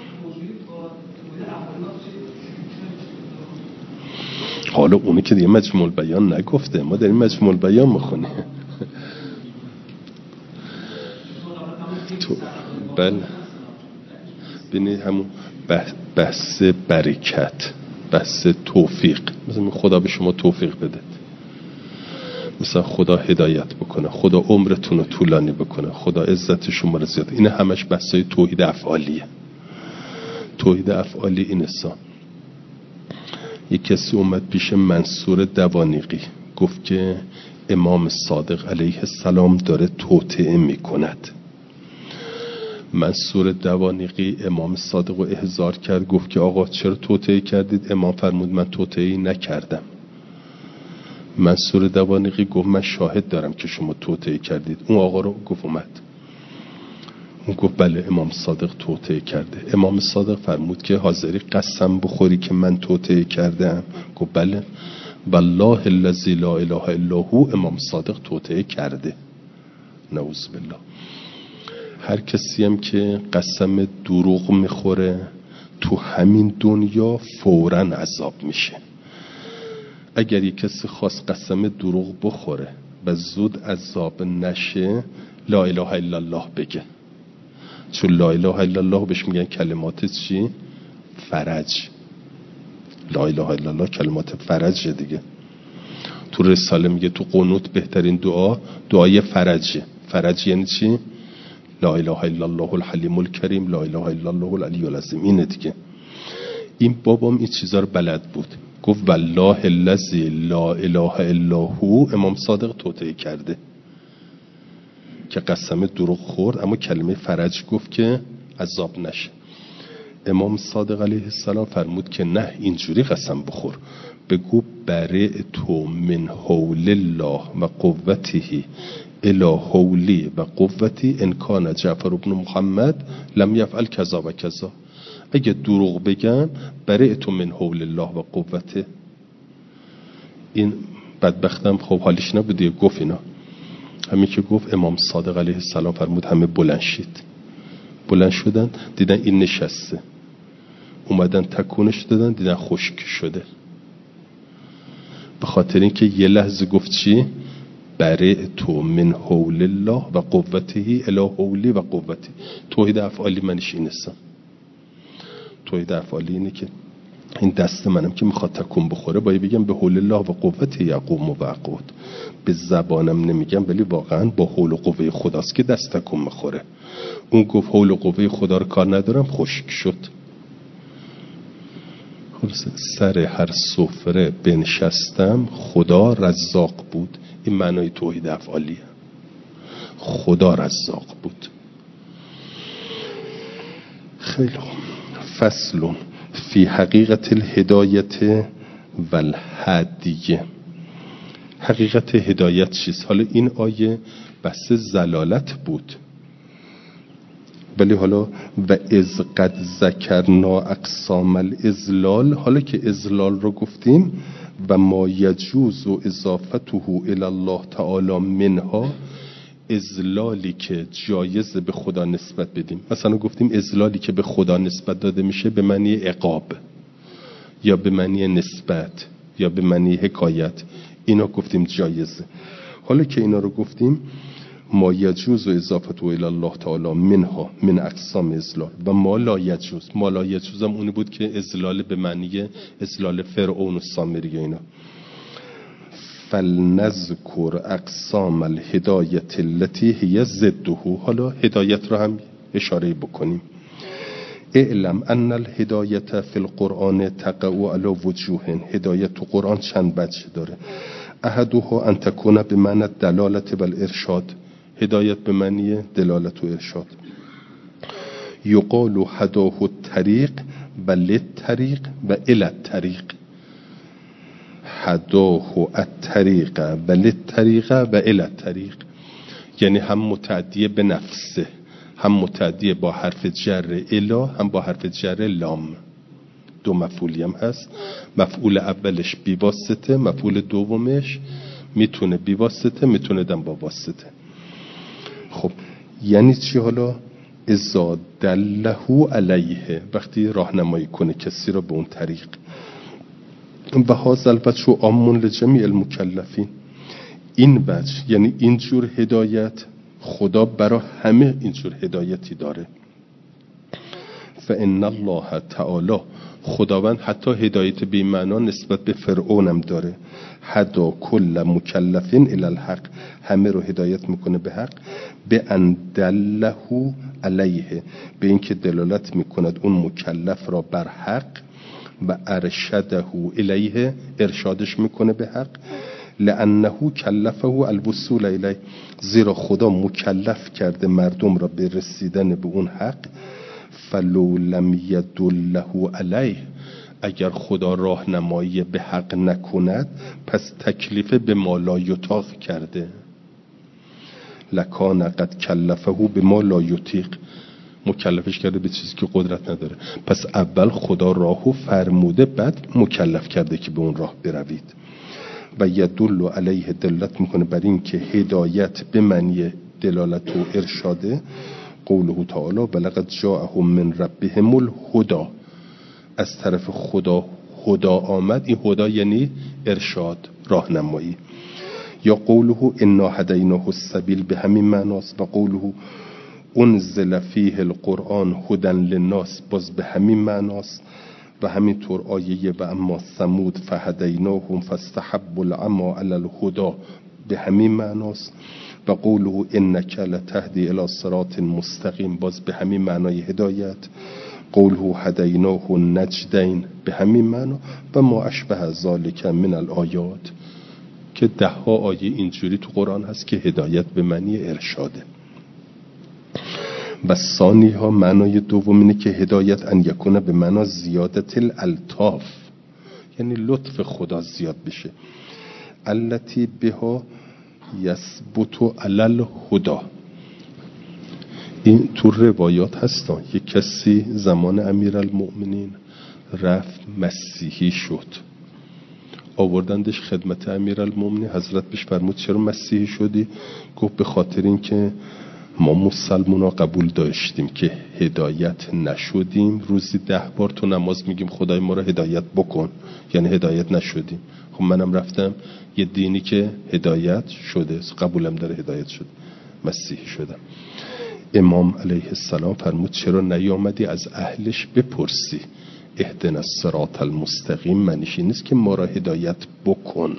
حالا اونی که دیگه مجموع البیان نگفته، ما داریم مجموع البیان میخونیم. تو بله ببینید همون بحث برکت، بحث توفیق، مثلا خدا به شما توفیق بده، مثلا خدا هدایت بکنه، خدا عمرتون رو طولانی بکنه، خدا عزت شما رو زیاد. این همش بحثای توحید افعالیه. توحید افعالی این است. یک کسی اومد پیش منصور دوانیقی گفت که امام صادق علیه السلام داره توطئه میکند. منصور دوانیقی امام صادق رو احضار کرد، گفت که آقا چرا توطئه کردید؟ امام فرمود من توطئه‌ای نکردم. منصور دوانیقی گفت من شاهد دارم که شما توطئه کردید. اون آقا رو گفت اومد، اون گفت بله امام صادق توطئه کرده. امام صادق فرمود که حاضری قسم بخوری که من توطئه کردم؟ گفت بله. والله الذی لا اله الا هو، امام صادق توطئه کرده. نعوذ بالله. هر کسی هم که قسم دروغ میخوره تو همین دنیا فوراً عذاب میشه. اگر یک کسی خواست قسم دروغ بخوره و زود عذاب نشه، لا اله الا الله بگه، چون لا اله الا الله بهش میگن کلمات چی؟ فرج. لا اله الا الله کلمات فرج دیگه. تو رساله میگه تو قنوت بهترین دعا دعای فرجه. فرج یعنی چی؟ لا اله الا الله الحلیم الکریم، لا اله الا الله العلی العظیم. اینه دیگه. این بابام این چیزا رو بلد بود. گفت والله الذی لا اله الا هو، امام صادق توطئه کرده که قسم دروغ خورد، اما کلمه فرج گفت که عذاب نشه. امام صادق علیه السلام فرمود که نه، اینجوری قسم بخور، بگو برئ تو من حول الله و قوته الی حولی و قوتی ان کان جعفر بن محمد لم یفعل کذا و کذا. اگه دروغ بگم برئ تو من حول الله و قوته. این بدبختم خب حالیش نبودی گفت اینا. همین که گفت امام صادق علیه السلام فرمود همه بلند شید. بلند شدن دیدن این نشسته، اومدن تکونش دادن دیدن خشک شده، به خاطر اینکه یه لحظه گفت چی؟ برئ تو من حول الله و قوته الی حولی و قوتی. توحید افعالی منش این است. توحید افعالی اینه که این دست منم که میخواد تکون بخوره باید بگم به حول الله و قوته یقوم و اقعد. به زبانم نمیگم ولی واقعا با حول و قوه خداست که دست تکون میخوره. اون گفت حول و قوه خدا رو کار ندارم، خشک شد. سر هر سفره بنشستم خدا رزاق بود. این معنای توحید افعالیه. خدا رزاق بود. خیلی خوب. فصل فی حقیقت الهدایت و الهدیه. حقیقت هدایت چیست؟ حالا این آیه بحث زلالت بود، ولی حالا و از قد ذکرنا اقسام الازلال، حالا که ازلال رو گفتیم و ما یجوز و اضافته الی الله تعالی منها، ازلالی که جایزه به خدا نسبت بدیم. مثلا گفتیم ازلالی که به خدا نسبت داده میشه به معنی عقاب یا به معنی نسبت یا به معنی حکایت، اینا گفتیم جایزه. حالا که اینا رو گفتیم ما یجوز و اضافت الی الله تعالی منها من اقسام ازلال و ما لا یجوز. ما لا یجوز هم اونی بود که ازلال به معنی ازلال فرعون و سامری اینا. فلنذکر اقسام الهدایت التي هی ضده. حالا هدایت رو هم اشاره بکنیم. اعلم ان الهدایت فی القرآن تقع علی وجوه. هدایت تو قرآن چند وجه داره. احدها ان تکون بمعنی دلالت و الارشاد. هدایت به معنی دلالت و ارشاد. یقال هداه الطریق و للطریق و الی الطریق. هداه الطریق و للطریق و الی الطریق، یعنی هم متعدی به نفسه، هم متعدی با حرف جر الا، هم با حرف جر لام. دو مفعولی هم هست. مفعول اولش بی واسطه، مفعول دومش میتونه بی واسطه، میتونه دم با واسطه. خب یعنی چی؟ حالا اذا دله علیه، وقتی راهنمایی کنه کسی را به اون طریق. و هذا الوجه عام لجمیع المکلفین. این وجه یعنی اینجور هدایت خدا برای همه اینجور هدایتی داره. فان الله تعالی، خداوند حتی هدایت بی معنا نسبت به فرعونم داره. هدا کل مکلفین الی الحق، همه رو هدایت میکنه به حق. به ان دله علیه، به اینکه دلالت میکند اون مکلف را بر حق. و ارشده الیه، ارشادش میکنه به حق. لانه کلفه الوصول الیه، زیرا خدا مکلف کرده مردم را به رسیدن به اون حق. فلو لم یدله علیه، اگر خدا راهنمایی به حق نکند پس تکلیف به ما لا یطاق کرده. لکان قد کلفه به ما لا یطیق، مکلفش کرده به چیزی که قدرت نداره. پس اول خدا راهو فرموده، بعد مکلف کرده که به اون راه بروید. و یدل علیه، دلالت میکنه بر این که هدایت به معنی دلالت و ارشاده. قوله تعالی ولقد جاءهم من ربهم الهدى، از طرف خدا هدا آمد. این هدا یعنی ارشاد، راهنمایی. یا قوله انا هدیناه السبیل، به همین معناست. و قوله انزل فیه القرآن هدی للناس، باز به همین معناست. و همینطور آیه و اما ثمود فهدیناهم فاستحبوا العمی علی الهدی، به همین معناست. و قوله انک لتهدی الی صراط مستقیم، باز به همین معنای هدایت. قوله هدیناه النجدین، به همین معنا. و ما اشبه ذلک من الآیات، که ده ها آیه اینجوری تو قرآن هست که هدایت به معنی ارشاده. و ثانی ها، معنای دوم اینه که هدایت ان یکونه به معنا زیادت الالطاف، یعنی لطف خدا زیاد بشه. التی بها یثبت علی الهدی. این تو روایات هستن. یک کسی زمان امیرالمؤمنین رفت مسیحی شد، آوردندش خدمت امیرالمؤمنین. حضرت بهش فرمود چرا مسیحی شدی؟ گفت به خاطر این که ما مسلمونا قبول داشتیم که هدایت نشدیم، روزی ده بار تو نماز میگیم خدای ما رو هدایت بکن، یعنی هدایت نشدیم. خب منم رفتم یه دینی که هدایت شده، قبولم داره هدایت شد، مسیحی شدم. امام علیه السلام فرمود چرا نیامدی از اهلش بپرسی؟ اهدنا الصراط المستقیم معنیش نیست که ما را هدایت بکن.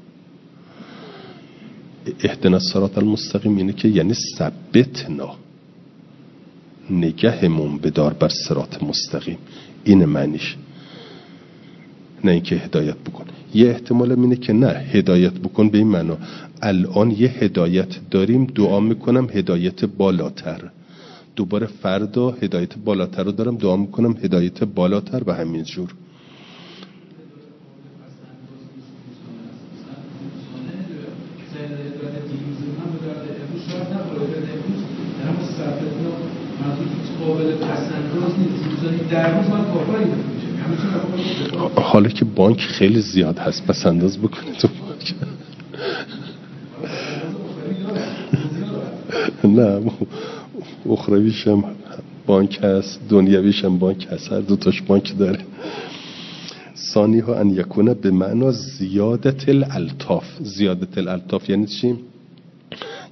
اهدنا الصراط المستقیم اینه که یعنی ثبتنا، نگهمون بدار بر صراط مستقیم، این معنیش، نه اینکه هدایت بکن. یه احتمال اینه که نه هدایت بکن به این معنا الان یه هدایت داریم، دعا میکنم هدایت بالاتر، دوباره فردا هدایت بالاتر رو دارم، دعا میکنم هدایت بالاتر و همین جور. حالا که بانک خیلی زیاد هست پس انداز بکنید تو بانک. نه اخرویش هم بانک هست، دنیویش هم بانک هست، هر دوتاش بانک داره. ثانی ها ان یکونه به معنا زیادت الالطاف. زیادت الالطاف یعنی چی؟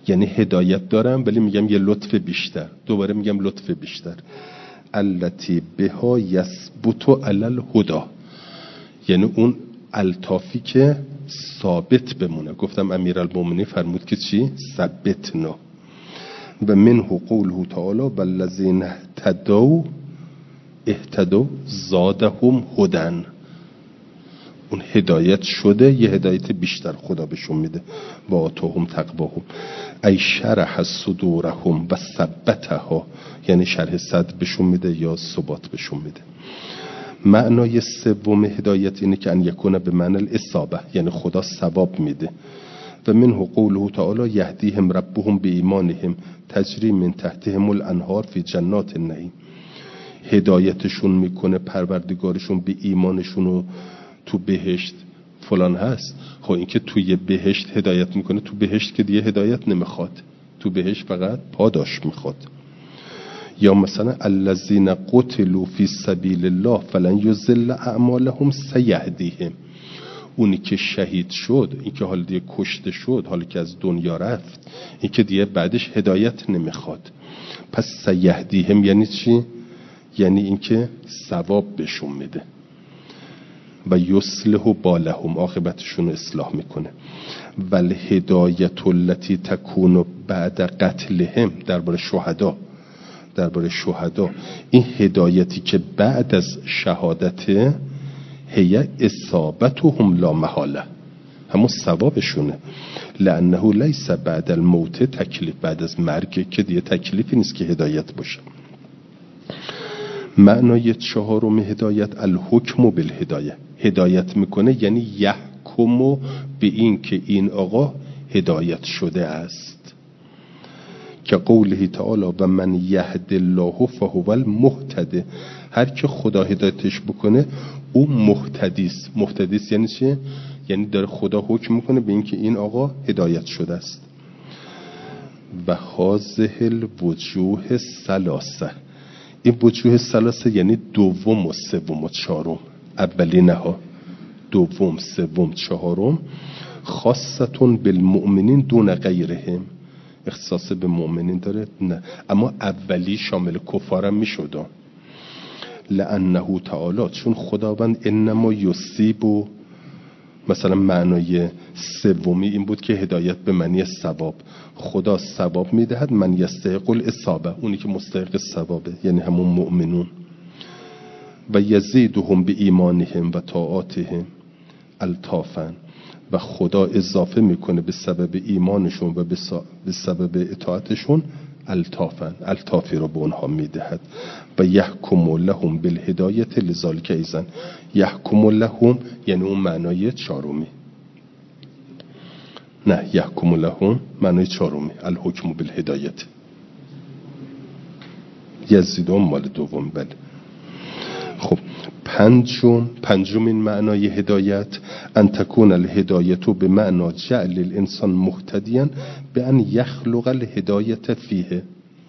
یعنی هدایت دارم ولی میگم یه لطف بیشتر، دوباره میگم لطف بیشتر. التی بها یثبت علی الهدى، یعنی اون الطافی که ثابت بمونه. گفتم امیرالمومنین فرمود که چی؟ ثبتنا. و منه قوله تعالی والذین اهتدوا اهتدوا زادهم هدی. اون هدایت شده، یه هدایت بیشتر خدا بهشون میده. و آتاهم تقواهم ای شرح صدورهم و ثبتها، یعنی شرح صدر بهشون میده یا ثبات بهشون میده. معنای سوم هدایت اینه که ان یکون به معنی الاصابه، یعنی خدا ثواب میده. و منه قوله تعالی یهدیهم ربهم بایمانهم تجری من تحتهم الانهار فی جنات النعیم. هدایتشون میکنه پروردگارشون به ایمانشون و تو بهشت فلان هست. خب این که توی بهشت هدایت میکنه، تو بهشت که دیگه هدایت نمیخواد، تو بهشت فقط پاداش میخواد. یا مثلا الذین قتلوا فی سبیل الله فلن یضل اعمالهم سیهدیهم. اونی که شهید شد، این که حالا دیگه کشته شد، حالا که از دنیا رفت، این که دیگه بعدش هدایت نمیخواد. پس سیهدیهم یعنی چی؟ یعنی این که ثواب بهشون میده. و یصلح بالهم، عاقبتشون اصلاح میکنه. ول هدایت التی تکون بعد قتلهم، درباره شهدا، درباره شهدا این هدایتی که بعد از شهادت هی اصابتهم لا محاله، همون ثوابشونه. لانه لیس بعد الموت تکلیف، بعد از مرگ که دیگه تکلیفی نیست که هدایت باشه. معنای چهارم هدایت الحکم بالهدایه، هدایت میکنه یعنی یحکم به این که این آقا هدایت شده است. که قوله تعالی و من یهد الله فهو المهتدی، هر که خدا هدایتش بکنه او مهتدیست. مهتدیست یعنی چی؟ یعنی داره خدا حکم میکنه به این که این آقا هدایت شده است. و هذه الوجوه ثلاثه، این وجوه ثلاثه یعنی دوم و سوم و چهارم، اولینه ها دوم سوم چهارم، خاصتون بالمؤمنین دون غیرهم، اختصاص به مؤمنین داره. نه اما اولی شامل کفارم میشد. لانه تعالی، چون خداوند انما یصیب، مثلا معنای سومی این بود که هدایت به معنی ثواب، خدا ثواب میدهد. من یستحق الاصابه، اونی که مستحق ثوابه یعنی همون مؤمنون. و یزیدهم به ایمانهم و طاعاتهم الطافا، و خدا اضافه میکنه به سبب ایمانشون و به سبب اطاعتشون الطافا، الطافی رو به اونها میدهد. و یحکم لهم بالهدایت لذالک ایزن، یحکم لهم یعنی اون معنای چهارمی، نه یحکم لهم معنای چهارمی الحکم بالهدایت، یزیدهم مال دوم. بله خب پنجم پنجم این معنای هدایت ان تکون الهدایت به معنی جعل الانسان مهتدیا به ان یخلق الهدایت فیه.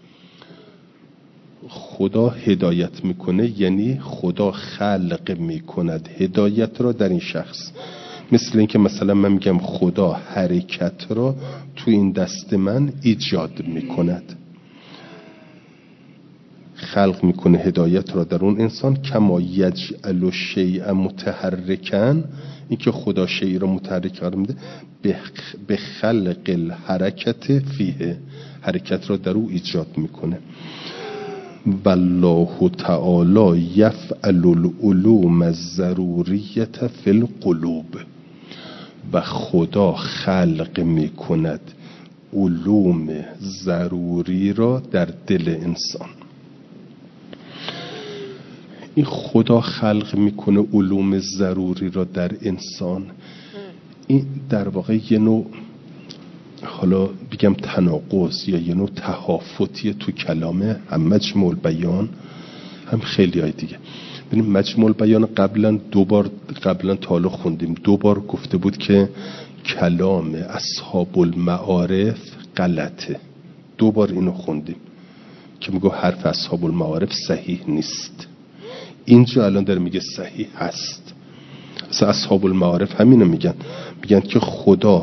خدا هدایت میکنه یعنی خدا خلق میکند هدایت را در این شخص. مثل اینکه مثلا من میگم خدا حرکت را تو این دست من ایجاد میکند، خلق میکنه هدایت را در اون انسان. کما یجعل الشیء متحرکا، این که خدا شیء را متحرک قرار میده، به خلق الحرکت فیه، حرکت را در او ایجاد میکنه. والله تعالی یفعل العلوم الضروریه فی القلوب، و خدا خلق میکند علوم ضروری را در دل انسان. این خدا خلق میکنه علوم ضروری را در انسان، این در واقع یه نوع، حالا بگم تناقض یا یه نوع تهافتی تو کلامه، هم مجموع البیان هم خیلی های دیگه. ببینیم مجموع البیان قبلا دو بار قبلا تا خوندیم، دو بار گفته بود که کلام اصحاب المعارف غلطه، دو بار اینو خوندیم که میگه حرف اصحاب المعارف صحیح نیست. اینجا الان داره میگه صحیح هست. اصلا اصحاب المعارف همینو میگن، میگن که خدا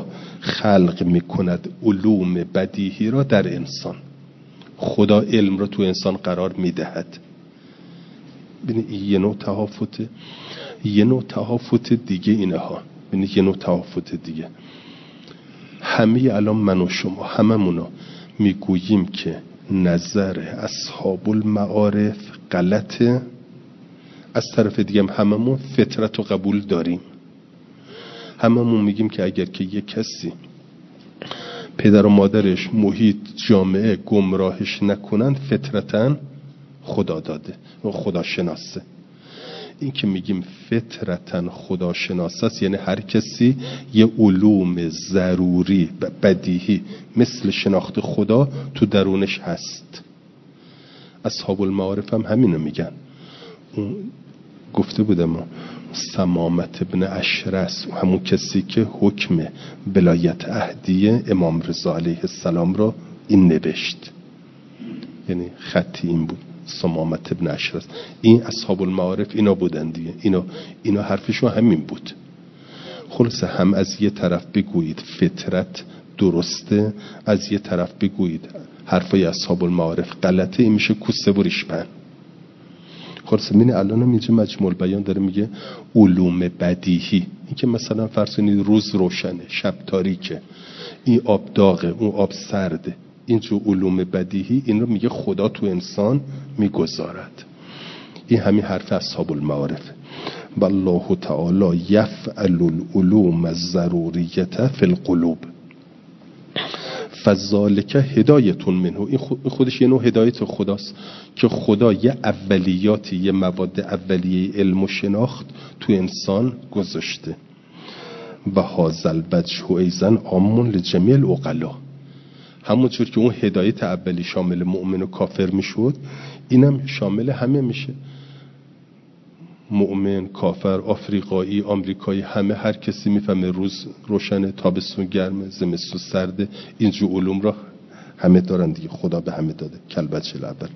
خلق میکند علوم بدیهی را در انسان. خدا علم را تو انسان قرار میدهد. ببینید یه نوع تهافت یه نوع تهافت دیگه اینها. ببینید یه نوع تهافت دیگه. همه الان من و شما هممونا میگوییم که نظر اصحاب المعارف غلطه، از طرف دیگه هم هممون فطرت رو قبول داریم. هممون میگیم که اگر که یک کسی پدر و مادرش، محیط، جامعه گمراهش نکنن فطرتاً خدا داده و خدا شناسه. این که میگیم فطرتاً خدا شناسه است یعنی هر کسی یه علوم ضروری بدیهی مثل شناخت خدا تو درونش هست. اصحاب المعارف هم همینو میگن. اون گفته بودم سمامت ابن اشرس، همون کسی که حکم ولایت عهدی امام رضا علیه السلام را این نوشت، یعنی خطی این بود، سمامت ابن اشرس. این اصحاب المعارف اینا بودن دیگه. اینا اینا حرفشون همین بود. خلاصه هم از یه طرف بگویید فطرت درسته، از یه طرف بگویید حرفای اصحاب المعارف غلطه، این میشه کوسه و ریشپن. خلاصه من الان هم اینجا مجموع بیان داره میگه علوم بدیهی. این که مثلا فرض کنید روز روشنه، شب تاریکه، این آب داغه، اون آب سرده، اینجور علوم بدیهی این رو میگه خدا تو انسان میگذارد. این همین حرف اصحاب المعارف. والله تعالی یفعل العلوم الضروریه فی القلوب فذالک هدایتون منه. این خودش یه نوع هدایت خداست که خدا یه اولیاتی، یه مواد اولیه علم و شناخت تو انسان گذاشته. و هازل وجه ایزن آمون لجمیع العقلا. همونجور که اون هدایت اولی شامل مؤمن و کافر میشد، اینم شامل همه میشه. مؤمن، کافر، آفریقایی، آمریکایی، همه هر کسی میفهمه روز روشنه، تابستون گرمه، زمستون سرده. اینجور علوم را همه دارن دیگه، خدا به همه داده. کلبچه الاول.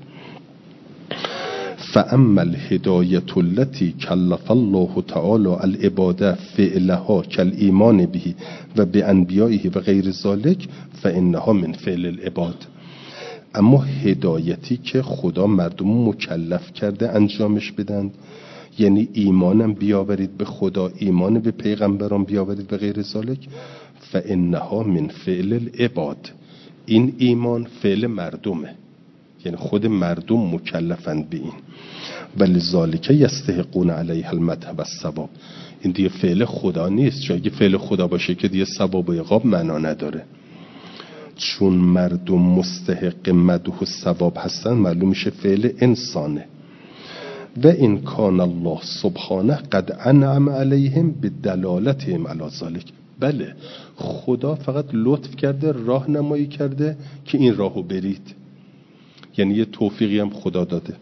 فاما الهدایة التي کلف الله تعالی العباد فعلها کالایمان به و بانبیائه و غیر ذلک فانها من فعل العباد. اما هدایتی که خدا مردم مکلف کرده انجامش بدن، یعنی ایمانم بیاورید به خدا، ایمان به پیغمبران بیاورید و غیر ذلک، فانها من فعل العباد. این ایمان فعل مردمه، یعنی خود مردم مکلفن به این. ولذالک یستحقون علیها المدح و الثواب. این دیگه فعل خدا نیست، چون اگه فعل خدا باشه که دیگه ثواب و عقاب معنا نداره. چون مردم مستحق مدح و ثواب هستن معلوم میشه فعل انسانه. و این کان الله سبحانه قد انعم علیهم بدلالتهم علی ذلک. بله، خدا فقط لطف کرده، راهنمایی کرده که این راهو برید. یعنی یه توفیقی هم خدا داده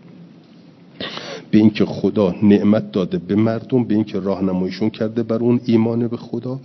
به این که خدا نعمت داده به مردم، به این که راهنماییشون کرده بر اون ایمان به خدا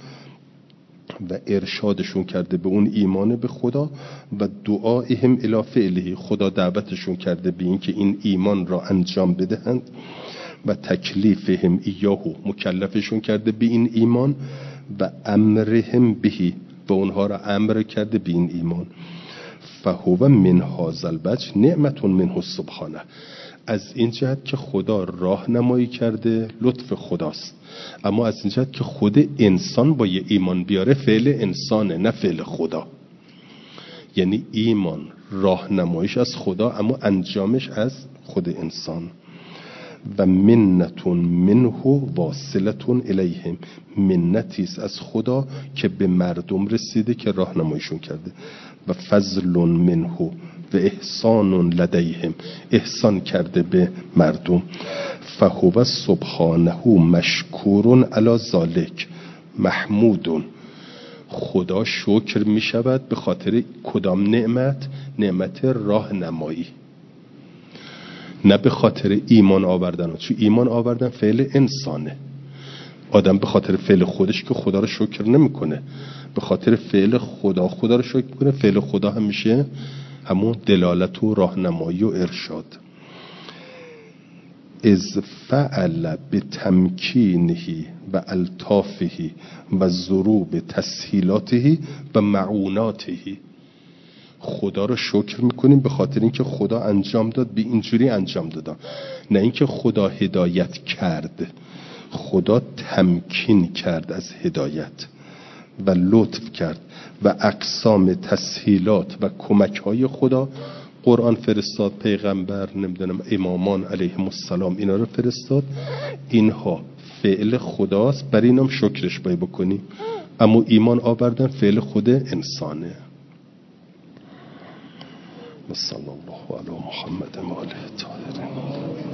و ارشادشون کرده به اون ایمان به خدا و دعایهم الی فعله. خدا دعوتشون کرده به این که این ایمان را انجام بدهند و تکلیفهم ایاهو، مکلفشون کرده به این ایمان و امرهم بهی، و اونها را امر کرده به این ایمان. فهو من هذا الوجه نعمت منه سبحانه. از این جهت که خدا راهنمایی کرده لطف خداست، اما از این جهت که خود انسان با یه ایمان بیاره فعل انسانه نه فعل خدا. یعنی ایمان راهنماییش از خدا اما انجامش از خود انسان. و منتون منه واصلتون الیهم. منتیست از خدا که به مردم رسیده که راهنماییشون کرده. و فضل منه و احسان لدیهم، احسان کرده به مردم. فهو سبحانه مشکور علی ذلک محمود. خدا شکر می شود به خاطر کدام نعمت؟ نعمت راهنمایی، نه به خاطر ایمان آوردن. چون ایمان آوردن فعل انسانه. آدم به خاطر فعل خودش که خدا رو شکر نمیکنه، به خاطر فعل خدا خدا رو شکر میکنه. فعل خدا همیشه همون دلالت و راهنمایی و ارشاد. از فعل به تمکینه و الطافه و ضروب تسهیلاته و معوناته. خدا رو شکر میکنیم به خاطر اینکه خدا انجام داد، به اینجوری انجام داد، نه اینکه خدا هدایت کرد. خدا تمکین کرد از هدایت و لطف کرد و اقسام تسهیلات و کمک های خدا، قرآن فرستاد، پیغمبر، نمیدونم امامان علیهم السلام اینا رو فرستاد. اینها فعل خداست، برای اینم شکرش باید بکنیم. اما ایمان آوردن فعل خود انسانه. صلی الله علی محمد و آله الطاهرین.